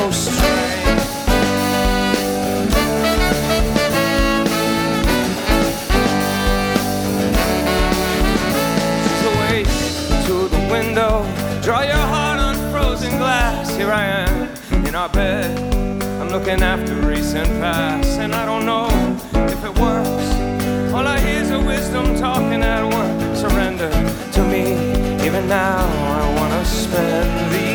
so strange. She's away to the window, draw your heart on frozen glass. Here I am in our bed, I'm looking after recent past, and I don't know if it works